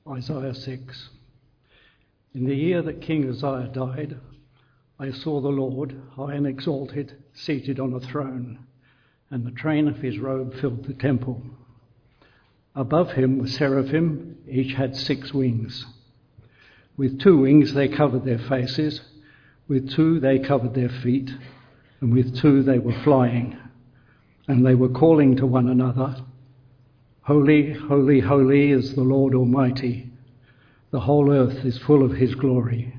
Isaiah 6. In the year that King Uzziah died, I saw the Lord, high and exalted, seated on a throne, and the train of his robe filled the temple. Above him were seraphim, each had 6 wings. With 2 wings they covered their faces, with 2 they covered their feet, and with 2 they were flying. And they were calling to one another, Holy, holy, holy is the Lord Almighty. The whole earth is full of his glory.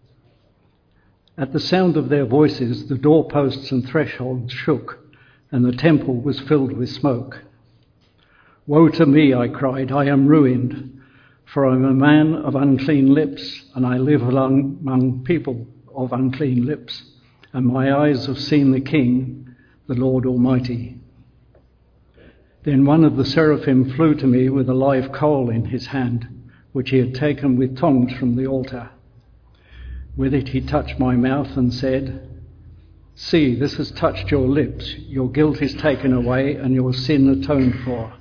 At the sound of their voices, the doorposts and thresholds shook, and the temple was filled with smoke. Woe to me, I cried, I am ruined, for I am a man of unclean lips, and I live among people of unclean lips, and my eyes have seen the King, the Lord Almighty. Then one of the seraphim flew to me with a live coal in his hand, which he had taken with tongs from the altar. With it he touched my mouth and said, See, this has touched your lips. Your guilt is taken away and your sin atoned for.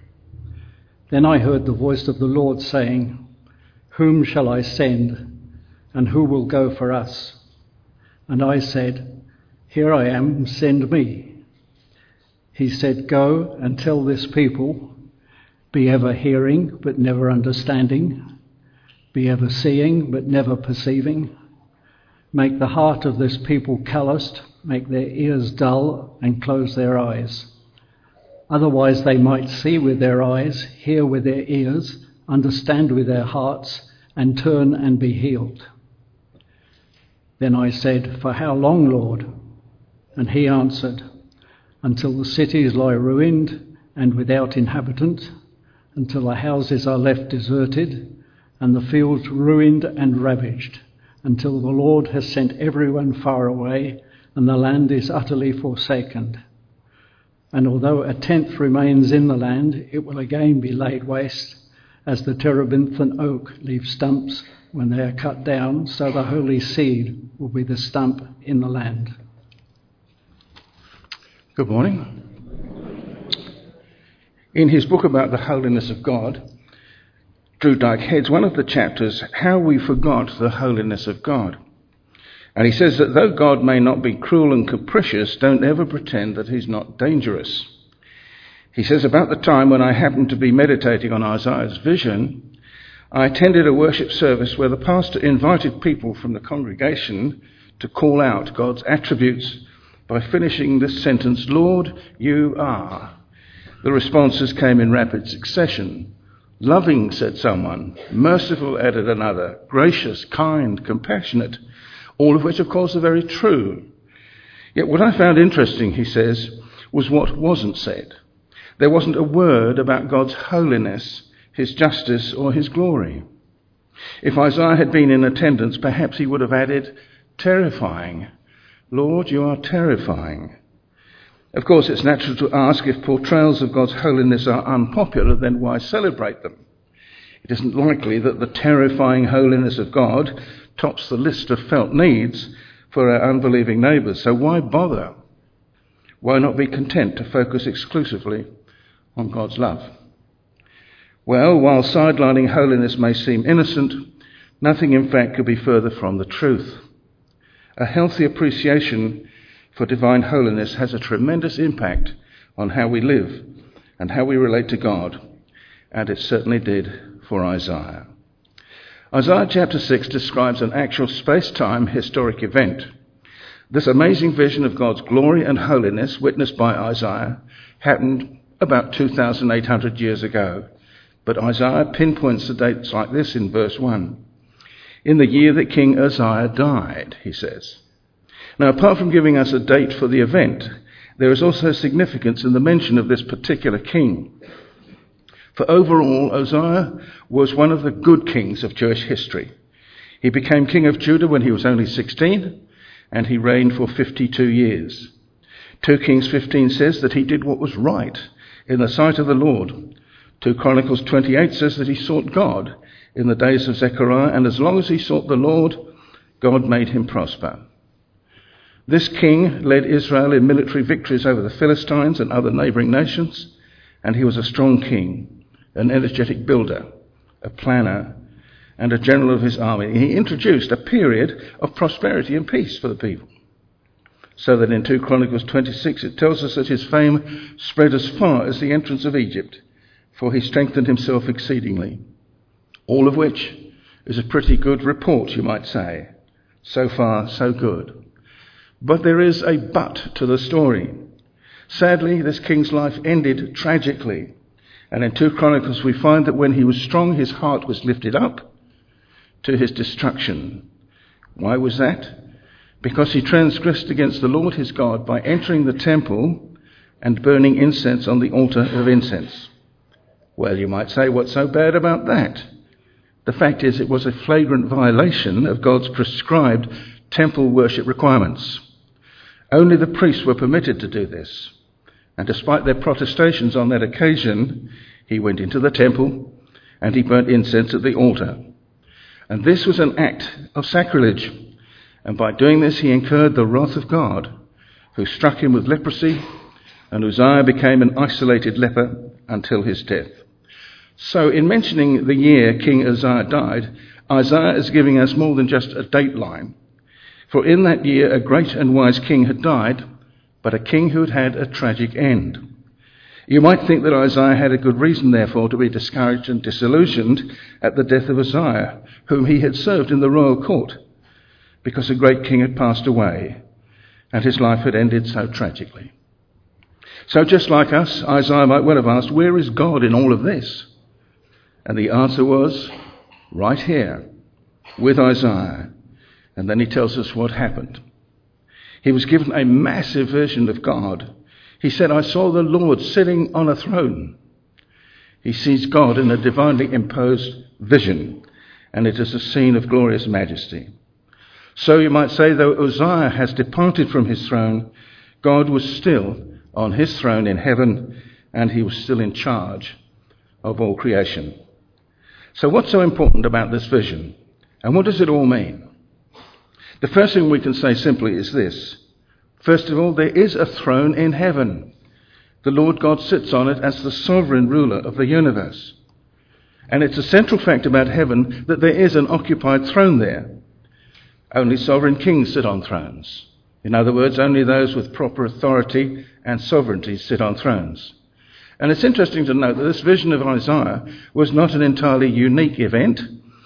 Then I heard the voice of the Lord saying, Whom shall I send, and who will go for us? And I said, Here I am, send me. He said, Go and tell this people, be ever hearing but never understanding, be ever seeing but never perceiving. Make the heart of this people calloused, make their ears dull and close their eyes. Otherwise they might see with their eyes, hear with their ears, understand with their hearts, and turn and be healed. Then I said, For how long, Lord? And he answered, Until the cities lie ruined and without inhabitant, until the houses are left deserted and the fields ruined and ravaged, until the Lord has sent everyone far away and the land is utterly forsaken. And although a tenth remains in the land, it will again be laid waste, as the terebinth oak leaves stumps when they are cut down, so the holy seed will be the stump in the land. Good morning. In his book about the holiness of God, Drew Dyke heads one of the chapters, How We Forgot the Holiness of God. And he says that though God may not be cruel and capricious, don't ever pretend that he's not dangerous. He says, about the time when I happened to be meditating on Isaiah's vision, I attended a worship service where the pastor invited people from the congregation to call out God's attributes by finishing this sentence, Lord, you are. The responses came in rapid succession. Loving, said someone. Merciful, added another. Gracious, kind, compassionate. All of which, of course, are very true. Yet what I found interesting, he says, was what wasn't said. There wasn't a word about God's holiness, his justice, or his glory. If Isaiah had been in attendance, perhaps he would have added, terrifying. Lord, you are terrifying. Of course, it's natural to ask if portrayals of God's holiness are unpopular, then why celebrate them? It isn't likely that the terrifying holiness of God tops the list of felt needs for our unbelieving neighbours, so why bother? Why not be content to focus exclusively on God's love? Well, while sidelining holiness may seem innocent, nothing in fact could be further from the truth. A healthy appreciation for divine holiness has a tremendous impact on how we live and how we relate to God, and it certainly did for Isaiah. Isaiah chapter 6 describes an actual space-time historic event. This amazing vision of God's glory and holiness, witnessed by Isaiah, happened about 2,800 years ago, but Isaiah pinpoints the dates like this in verse 1. In the year that King Uzziah died, he says. Now, apart from giving us a date for the event, there is also significance in the mention of this particular king. For overall, Uzziah was one of the good kings of Jewish history. He became king of Judah when he was only 16, and he reigned for 52 years. 2 Kings 15 says that he did what was right in the sight of the Lord. 2 Chronicles 28 says that he sought God in the days of Zechariah, and as long as he sought the Lord, God made him prosper. This king led Israel in military victories over the Philistines and other neighbouring nations, and he was a strong king, an energetic builder, a planner, and a general of his army. He introduced a period of prosperity and peace for the people. So that in 2 Chronicles 26 it tells us that his fame spread as far as the entrance of Egypt, for he strengthened himself exceedingly. All of which is a pretty good report, you might say. So far, so good. But there is a but to the story. Sadly, this king's life ended tragically. And in 2 Chronicles we find that when he was strong, his heart was lifted up to his destruction. Why was that? Because he transgressed against the Lord his God by entering the temple and burning incense on the altar of incense. Well, you might say, what's so bad about that? The fact is, it was a flagrant violation of God's prescribed temple worship requirements. Only the priests were permitted to do this. And despite their protestations on that occasion, he went into the temple and he burnt incense at the altar. And this was an act of sacrilege. And by doing this, he incurred the wrath of God, who struck him with leprosy, and Uzziah became an isolated leper until his death. So in mentioning the year King Uzziah died, Isaiah is giving us more than just a dateline. For in that year a great and wise king had died, but a king who had had a tragic end. You might think that Isaiah had a good reason, therefore, to be discouraged and disillusioned at the death of Uzziah, whom he had served in the royal court, because a great king had passed away, and his life had ended so tragically. So just like us, Isaiah might well have asked, where is God in all of this? And the answer was, right here, with Isaiah. And then he tells us what happened. He was given a massive vision of God. He said, I saw the Lord sitting on a throne. He sees God in a divinely imposed vision, and it is a scene of glorious majesty. So you might say, though Uzziah has departed from his throne, God was still on his throne in heaven, and he was still in charge of all creation. So what's so important about this vision? And what does it all mean? The first thing we can say simply is this. First of all, there is a throne in heaven. The Lord God sits on it as the sovereign ruler of the universe. And it's a central fact about heaven that there is an occupied throne there. Only sovereign kings sit on thrones. In other words, only those with proper authority and sovereignty sit on thrones. And it's interesting to note that this vision of Isaiah was not an entirely unique event,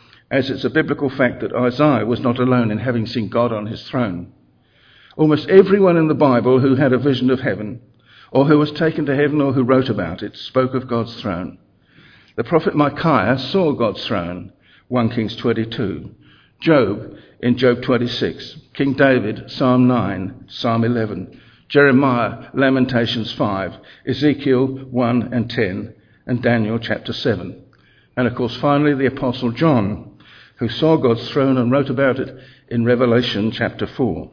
as it's a biblical fact that Isaiah was not alone in having seen God on his throne. Almost everyone in the Bible who had a vision of heaven, or who was taken to heaven, or who wrote about it, spoke of God's throne. The prophet Micaiah saw God's throne, 1 Kings 22. Job in Job 26. King David, Psalm 9, Psalm 11. Jeremiah, Lamentations 5, Ezekiel 1 and 10, and Daniel chapter 7. And of course, finally, the Apostle John, who saw God's throne and wrote about it in Revelation chapter 4.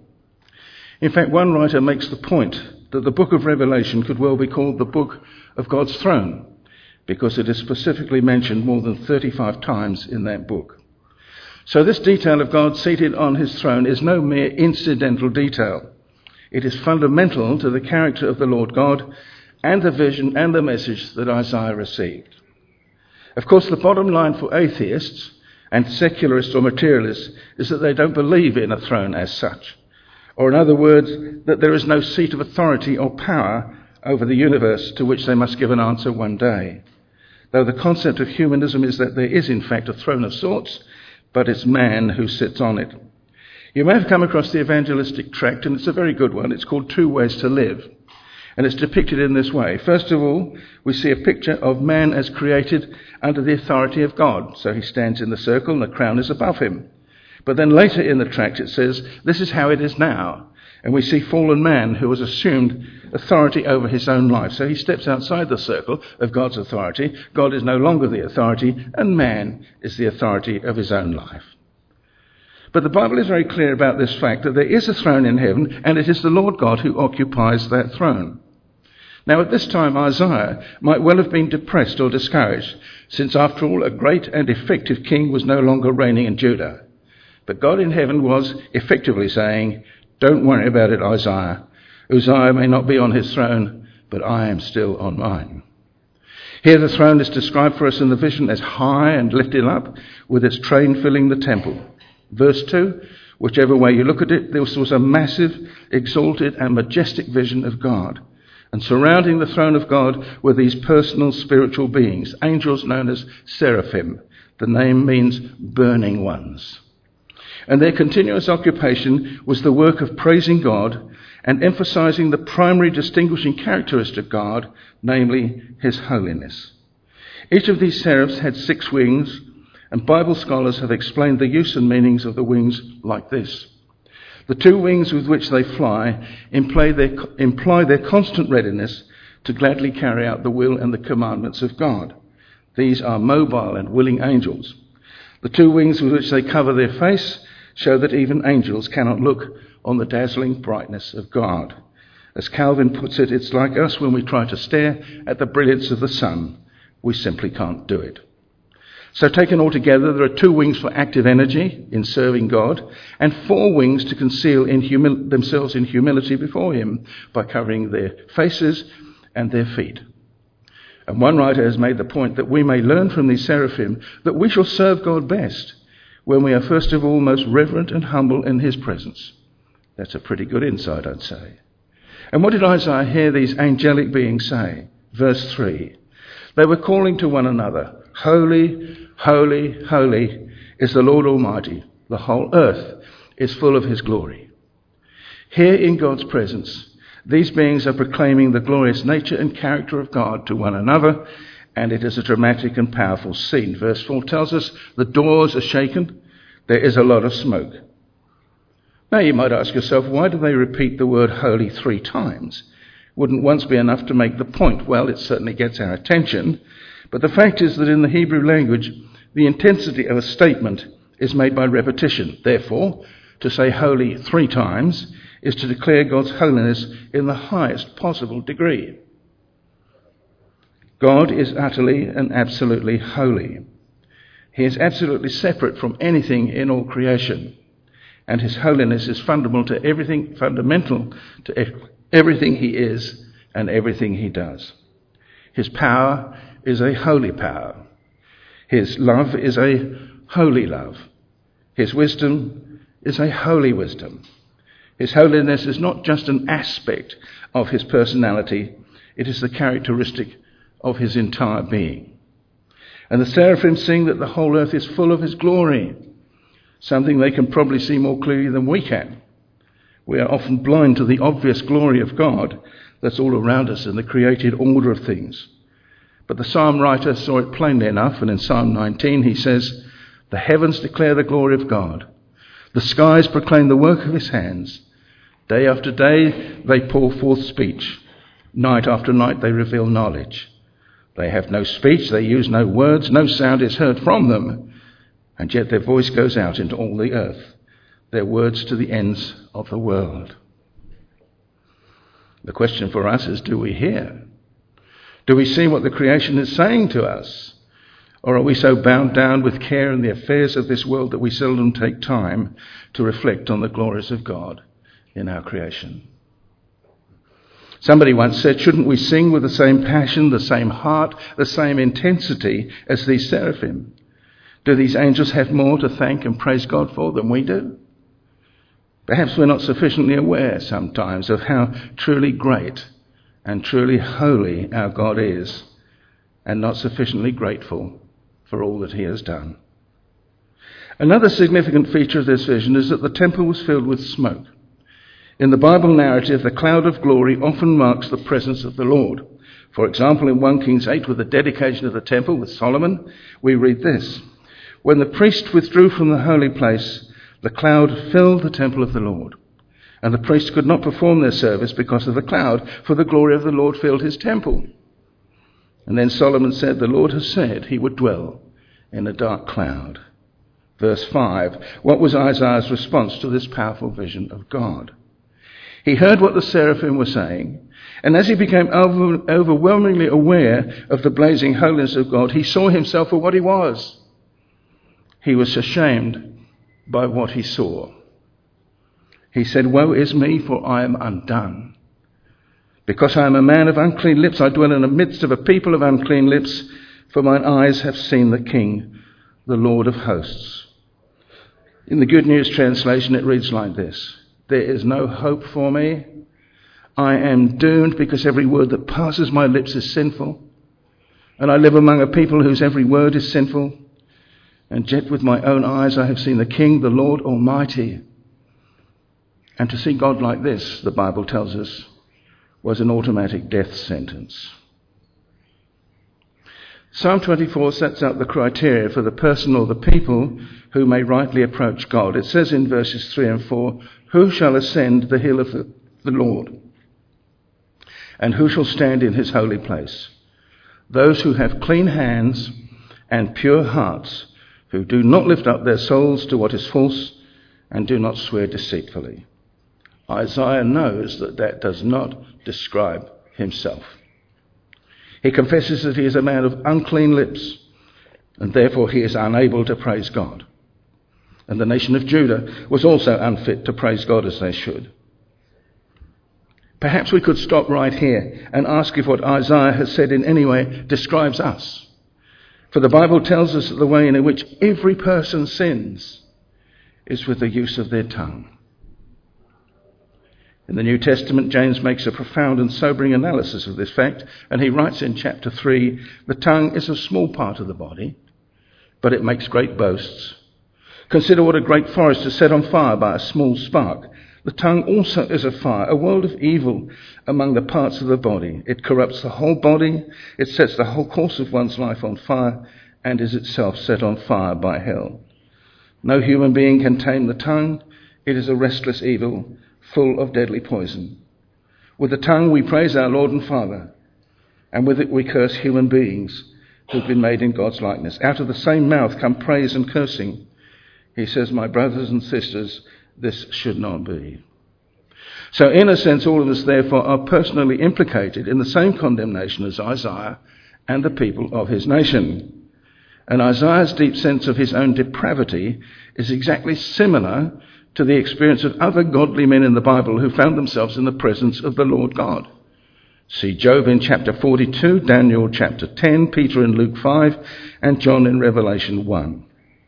In fact, one writer makes the point that the book of Revelation could well be called the book of God's throne, because it is specifically mentioned more than 35 times in that book. So this detail of God seated on his throne is no mere incidental detail. It is fundamental to the character of the Lord God and the vision and the message that Isaiah received. Of course, the bottom line for atheists and secularists or materialists is that they don't believe in a throne as such. Or in other words, that there is no seat of authority or power over the universe to which they must give an answer one day. Though the concept of humanism is that there is in fact a throne of sorts, but it's man who sits on it. You may have come across the evangelistic tract, and it's a very good one. It's called 2 Ways to Live. And it's depicted in this way. First of all, we see a picture of man as created under the authority of God. So he stands in the circle and the crown is above him. But then later in the tract it says, this is how it is now. And we see fallen man who has assumed authority over his own life. So he steps outside the circle of God's authority. God is no longer the authority, and man is the authority of his own life. But the Bible is very clear about this fact that there is a throne in heaven, and it is the Lord God who occupies that throne. Now at this time Isaiah might well have been depressed or discouraged, since after all a great and effective king was no longer reigning in Judah. But God in heaven was effectively saying, don't worry about it, Isaiah. Uzziah may not be on his throne, but I am still on mine. Here the throne is described for us in the vision as high and lifted up, with its train filling the temple. Verse 2, whichever way you look at it, this was a massive, exalted and majestic vision of God. And surrounding the throne of God were these personal spiritual beings, angels known as seraphim. The name means burning ones. And their continuous occupation was the work of praising God and emphasizing the primary distinguishing characteristic of God, namely his holiness. Each of these seraphs had 6 wings, and Bible scholars have explained the use and meanings of the wings like this. The 2 wings with which they fly imply their constant readiness to gladly carry out the will and the commandments of God. These are mobile and willing angels. The 2 wings with which they cover their face show that even angels cannot look on the dazzling brightness of God. As Calvin puts it, it's like us when we try to stare at the brilliance of the sun. We simply can't do it. So taken all together, there are 2 wings for active energy in serving God, and 4 wings to conceal themselves in humility before him by covering their faces and their feet. And one writer has made the point that we may learn from these seraphim that we shall serve God best when we are first of all most reverent and humble in his presence. That's a pretty good insight, I'd say. And what did Isaiah hear these angelic beings say? Verse 3. They were calling to one another, "Holy, holy, holy is the Lord Almighty. The whole earth is full of his glory." Here in God's presence, these beings are proclaiming the glorious nature and character of God to one another, and it is a dramatic and powerful scene. Verse 4 tells us the doors are shaken. There is a lot of smoke. Now you might ask yourself, why do they repeat the word holy 3 times? Wouldn't once be enough to make the point? Well, it certainly gets our attention. But the fact is that in the Hebrew language, the intensity of a statement is made by repetition. Therefore, to say holy 3 times is to declare God's holiness in the highest possible degree. God is utterly and absolutely holy. He is absolutely separate from anything in all creation. And his holiness is fundamental to everything he is and everything he does. His power is a holy power. His love is a holy love. His wisdom is a holy wisdom. His holiness is not just an aspect of his personality, it is the characteristic of his entire being. And the seraphim sing that the whole earth is full of his glory, something they can probably see more clearly than we can. We are often blind to the obvious glory of God that's all around us in the created order of things. But the psalm writer saw it plainly enough, and in Psalm 19 he says, "The heavens declare the glory of God. The skies proclaim the work of his hands. Day after day they pour forth speech. Night after night they reveal knowledge. They have no speech, they use no words, no sound is heard from them. And yet their voice goes out into all the earth, their words to the ends of the world." The question for us is, do we hear? Do we see what the creation is saying to us? Or are we so bound down with care in the affairs of this world that we seldom take time to reflect on the glories of God in our creation? Somebody once said, shouldn't we sing with the same passion, the same heart, the same intensity as these seraphim? Do these angels have more to thank and praise God for than we do? Perhaps we're not sufficiently aware sometimes of how truly great and truly holy our God is, and not sufficiently grateful for all that he has done. Another significant feature of this vision is that the temple was filled with smoke. In the Bible narrative, the cloud of glory often marks the presence of the Lord. For example, in 1 Kings 8, with the dedication of the temple with Solomon, we read this: "When the priest withdrew from the holy place, the cloud filled the temple of the Lord. And the priests could not perform their service because of the cloud, for the glory of the Lord filled his temple." And then Solomon said, "The Lord has said he would dwell in a dark cloud." Verse 5, what was Isaiah's response to this powerful vision of God? He heard what the seraphim were saying, and as he became overwhelmingly aware of the blazing holiness of God, he saw himself for what he was. He was ashamed by what he saw. He said, "Woe is me, for I am undone. Because I am a man of unclean lips, I dwell in the midst of a people of unclean lips, for mine eyes have seen the King, the Lord of hosts. In the Good News translation, it reads like this: there is no hope for me. I am doomed because every word that passes my lips is sinful. And I live among a people whose every word is sinful. And yet with my own eyes I have seen the King, the Lord Almighty. And to see God like this, the Bible tells us, was an automatic death sentence. Psalm 24 sets out the criteria for the person or the people who may rightly approach God. It says in verses 3 and 4, "Who shall ascend the hill of the Lord? And who shall stand in his holy place? Those who have clean hands and pure hearts, who do not lift up their souls to what is false and do not swear deceitfully." Isaiah knows that that does not describe himself. He confesses that he is a man of unclean lips, and therefore he is unable to praise God. And the nation of Judah was also unfit to praise God as they should. Perhaps we could stop right here and ask if what Isaiah has said in any way describes us. For the Bible tells us that the way in which every person sins is with the use of their tongue. In the New Testament, James makes a profound and sobering analysis of this fact, and he writes in chapter 3, "The tongue is a small part of the body, but it makes great boasts. Consider what a great forest is set on fire by a small spark. The tongue also is a fire, a world of evil among the parts of the body. It corrupts the whole body, it sets the whole course of one's life on fire, and is itself set on fire by hell. No human being can tame the tongue. It is a restless evil, full of deadly poison. With the tongue we praise our Lord and Father, and with it we curse human beings who've been made in God's likeness. Out of the same mouth come praise and cursing." He says, "My brothers and sisters, this should not be." So in a sense, all of us therefore are personally implicated in the same condemnation as Isaiah and the people of his nation. And Isaiah's deep sense of his own depravity is exactly similar to the experience of other godly men in the Bible who found themselves in the presence of the Lord God. See Job in chapter 42, Daniel chapter 10, Peter in Luke 5, and John in Revelation 1.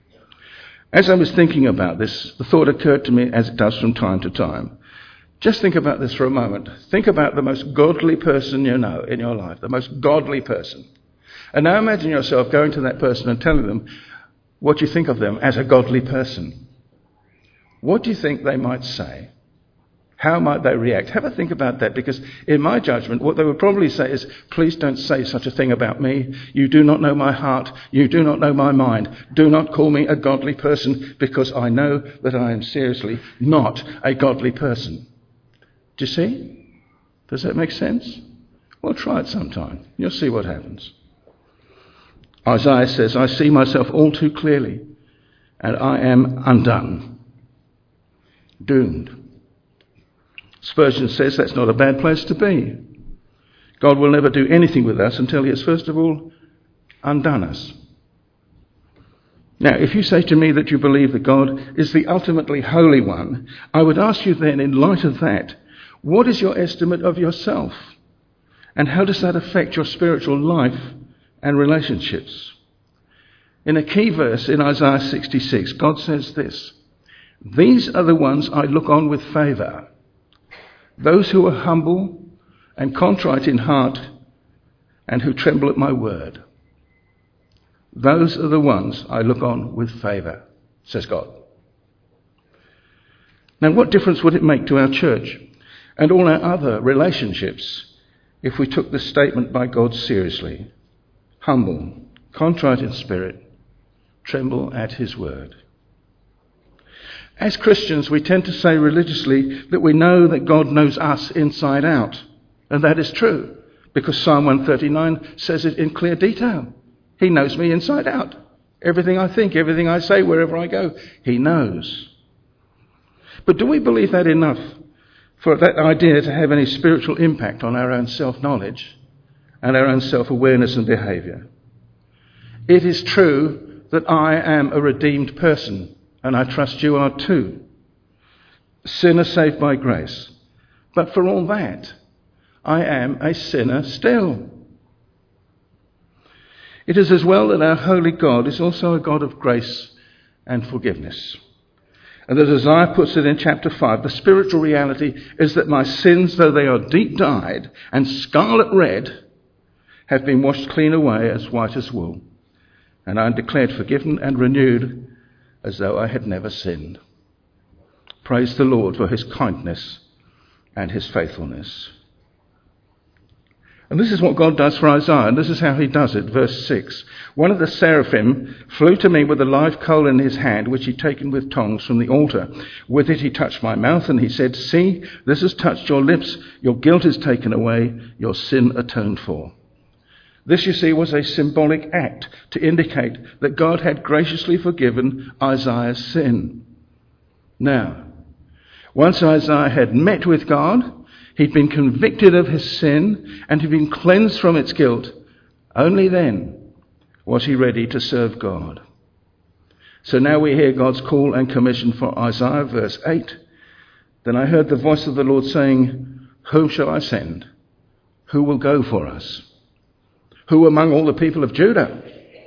As I was thinking about this, the thought occurred to me, as it does from time to time. Just think about this for a moment. Think about the most godly person you know in your life, the most godly person. And now imagine yourself going to that person and telling them what you think of them as a godly person. What do you think they might say? How might they react? Have a think about that, because in my judgment, what they would probably say is, "Please don't say such a thing about me. You do not know my heart. You do not know my mind. Do not call me a godly person, because I know that I am seriously not a godly person." Do you see? Does that make sense? Well, try it sometime. You'll see what happens. Isaiah says, "I see myself all too clearly, and I am undone." Doomed. Spurgeon says that's not a bad place to be. God will never do anything with us until he has first of all undone us. Now, if you say to me that you believe that God is the ultimately holy one, I would ask you then, in light of that, what is your estimate of yourself? And how does that affect your spiritual life and relationships? In a key verse in Isaiah 66, God says this: "These are the ones I look on with favour, those who are humble and contrite in heart and who tremble at my word. Those are the ones I look on with favour," says God. Now, what difference would it make to our church and all our other relationships if we took this statement by God seriously? Humble, contrite in spirit, tremble at his word. As Christians, we tend to say religiously that we know that God knows us inside out. And that is true, because Psalm 139 says it in clear detail. He knows me inside out. Everything I think, everything I say, wherever I go, he knows. But do we believe that enough for that idea to have any spiritual impact on our own self-knowledge and our own self-awareness and behaviour? It is true that I am a redeemed person, and I trust you are too. Sinner saved by grace. But for all that, I am a sinner still. It is as well that our holy God is also a God of grace and forgiveness. And as Isaiah puts it in chapter 5, the spiritual reality is that my sins, though they are deep dyed and scarlet red, have been washed clean away as white as wool. And I am declared forgiven and renewed as though I had never sinned. Praise the Lord for his kindness and his faithfulness. And this is what God does for Isaiah, and this is how he does it. Verse 6. One of the seraphim flew to me with a live coal in his hand, which he'd taken with tongs from the altar. With it he touched my mouth, and he said, "See, this has touched your lips. Your guilt is taken away, your sin atoned for." This, you see, was a symbolic act to indicate that God had graciously forgiven Isaiah's sin. Now, once Isaiah had met with God, he'd been convicted of his sin and had been cleansed from its guilt. Only then was he ready to serve God. So now we hear God's call and commission for Isaiah, verse 8. Then I heard the voice of the Lord saying, "Whom shall I send? Who will go for us? Who among all the people of Judah?"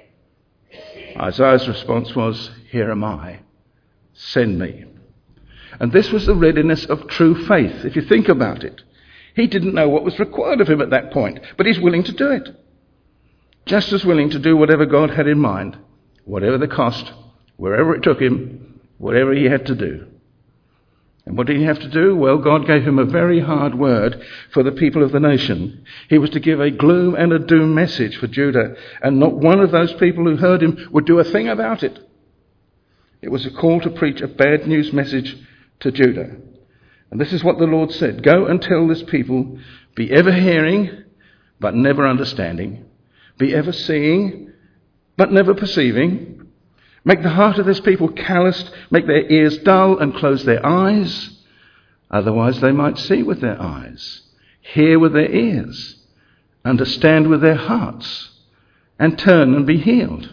Isaiah's response was, "Here am I. Send me." And this was the readiness of true faith, if you think about it. He didn't know what was required of him at that point, but he's willing to do it. Just as willing to do whatever God had in mind, whatever the cost, wherever it took him, whatever he had to do. And what did he have to do? Well, God gave him a very hard word for the people of the nation. He was to give a gloom and a doom message for Judah, and not one of those people who heard him would do a thing about it. It was a call to preach a bad news message to Judah. And this is what the Lord said: "Go and tell this people, be ever hearing, but never understanding. Be ever seeing, but never perceiving. Make the heart of this people calloused, make their ears dull, and close their eyes. Otherwise they might see with their eyes, hear with their ears, understand with their hearts, and turn and be healed."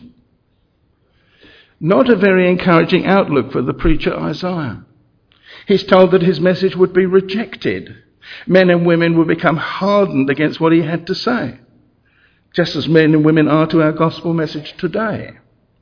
Not a very encouraging outlook for the preacher Isaiah. He's told that his message would be rejected. Men and women would become hardened against what he had to say, just as men and women are to our gospel message today.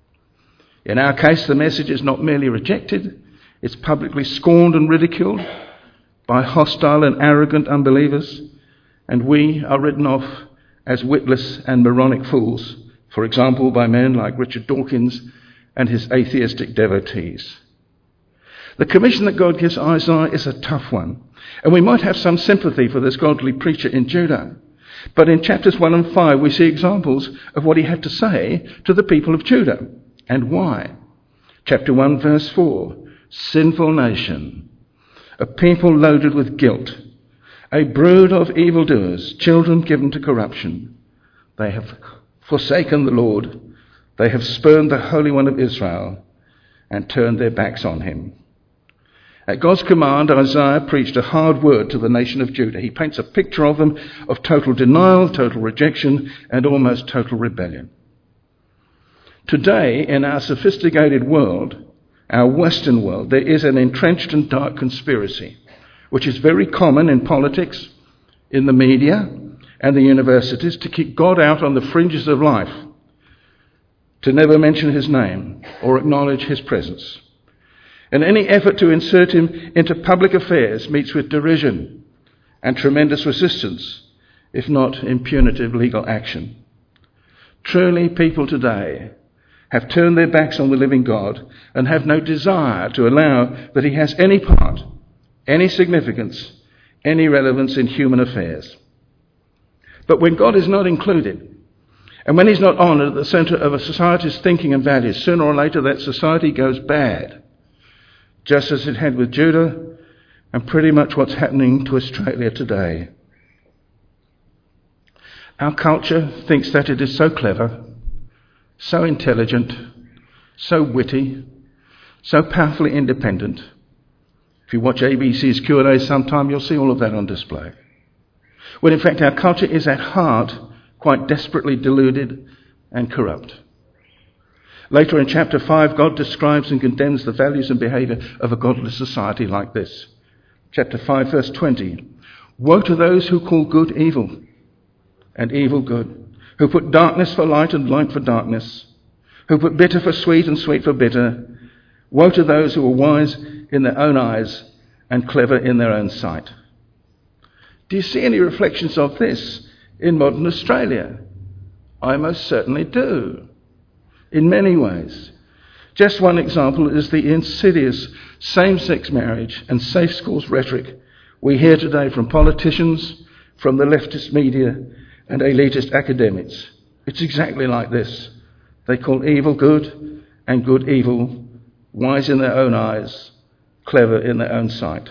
In our case, the message is not merely rejected, it's publicly scorned and ridiculed by hostile and arrogant unbelievers, and we are written off as witless and moronic fools, for example, by men like Richard Dawkins and his atheistic devotees. The commission that God gives Isaiah is a tough one, and we might have some sympathy for this godly preacher in Judah. But in chapters 1 and 5, we see examples of what he had to say to the people of Judah, and why. Chapter 1, verse 4, "Sinful nation, a people loaded with guilt, a brood of evildoers, children given to corruption. They have forsaken the Lord, they have spurned the Holy One of Israel, and turned their backs on him." At God's command, Isaiah preached a hard word to the nation of Judah. He paints a picture of them of total denial, total rejection, and almost total rebellion. Today, in our sophisticated world, our Western world, there is an entrenched and dark conspiracy, which is very common in politics, in the media, and the universities, to keep God out on the fringes of life, to never mention his name or acknowledge his presence. And any effort to insert him into public affairs meets with derision and tremendous resistance, if not impunitive legal action. Truly, people today have turned their backs on the living God and have no desire to allow that he has any part, any significance, any relevance in human affairs. But when God is not included, and when he's not honoured at the centre of a society's thinking and values, sooner or later that society goes bad, just as it had with Judah, and pretty much what's happening to Australia today. Our culture thinks that it is so clever, so intelligent, so witty, so powerfully independent. If you watch ABC's Q&A sometime, you'll see all of that on display. When in fact our culture is at heart quite desperately deluded and corrupt. Later in chapter 5, God describes and condemns the values and behaviour of a godless society like this. Chapter 5, verse 20. Woe to those who call good evil and evil good, who put darkness for light and light for darkness, who put bitter for sweet and sweet for bitter. Woe to those who are wise in their own eyes and clever in their own sight. Do you see any reflections of this in modern Australia? I most certainly do, in many ways. Just one example is the insidious same-sex marriage and safe schools rhetoric we hear today from politicians, from the leftist media and elitist academics. It's exactly like this. They call evil good and good evil, wise in their own eyes, clever in their own sight.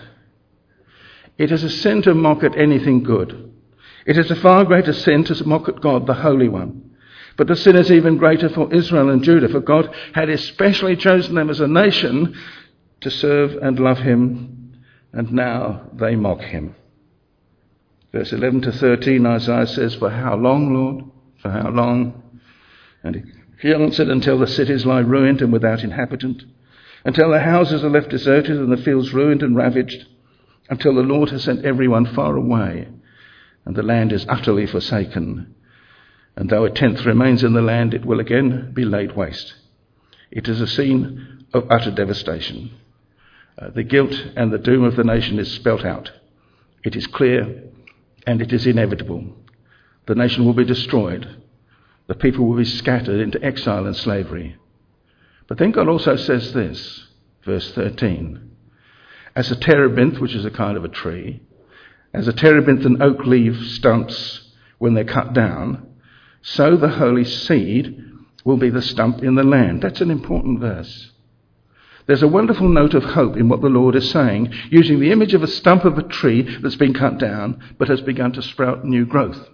It is a sin to mock at anything good. It is a far greater sin to mock at God, the Holy One. But the sin is even greater for Israel and Judah, for God had especially chosen them as a nation to serve and love him, and now they mock him. Verse 11 to 13, Isaiah says, "For how long, Lord? For how long?" And he answered, "Until the cities lie ruined and without inhabitant, until the houses are left deserted and the fields ruined and ravaged, until the Lord has sent everyone far away, and the land is utterly forsaken. And though a tenth remains in the land, it will again be laid waste." It is a scene of utter devastation. The guilt and the doom of the nation is spelt out. It is clear and it is inevitable. The nation will be destroyed. The people will be scattered into exile and slavery. But then God also says this, verse 13. "As a terebinth," which is a kind of a tree, "as a terebinth and oak leave stumps when they're cut down, so the holy seed will be the stump in the land." That's an important verse. There's a wonderful note of hope in what the Lord is saying, using the image of a stump of a tree that's been cut down but has begun to sprout new growth.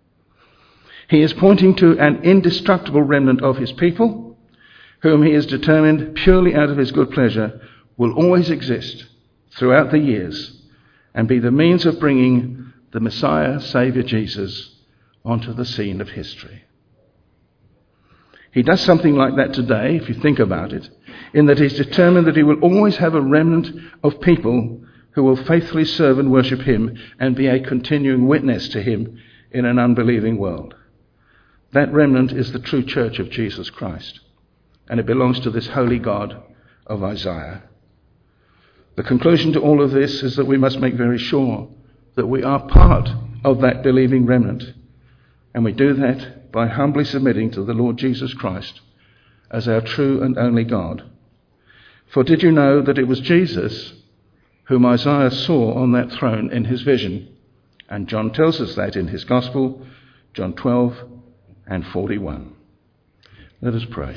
He is pointing to an indestructible remnant of his people, whom he is determined purely out of his good pleasure will always exist throughout the years and be the means of bringing the Messiah, Saviour Jesus, onto the scene of history. He does something like that today, if you think about it, in that he's determined that he will always have a remnant of people who will faithfully serve and worship him and be a continuing witness to him in an unbelieving world. That remnant is the true church of Jesus Christ, and it belongs to this holy God of Isaiah. The conclusion to all of this is that we must make very sure that we are part of that believing remnant, and we do that by humbly submitting to the Lord Jesus Christ as our true and only God. For did you know that it was Jesus whom Isaiah saw on that throne in his vision? And John tells us that in his Gospel, John 12 and 41. Let us pray.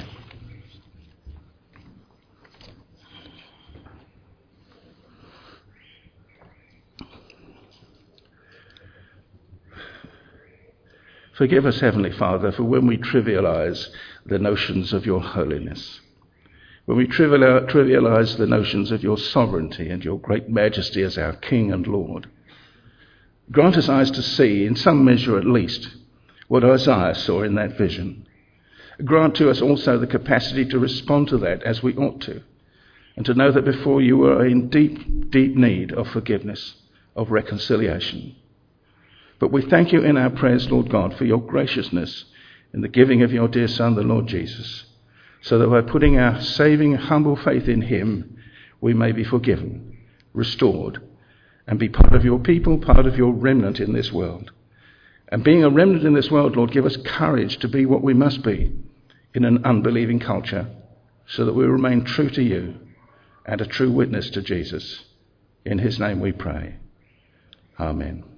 Forgive us, Heavenly Father, for when we trivialize the notions of your holiness, when we trivialize the notions of your sovereignty and your great majesty as our King and Lord. Grant us eyes to see, in some measure at least, what Isaiah saw in that vision. Grant to us also the capacity to respond to that as we ought to, and to know that before you are in deep, deep need of forgiveness, of reconciliation. But we thank you in our prayers, Lord God, for your graciousness in the giving of your dear Son, the Lord Jesus, so that by putting our saving, humble faith in him, we may be forgiven, restored, and be part of your people, part of your remnant in this world. And being a remnant in this world, Lord, give us courage to be what we must be in an unbelieving culture, so that we remain true to you and a true witness to Jesus. In his name we pray. Amen.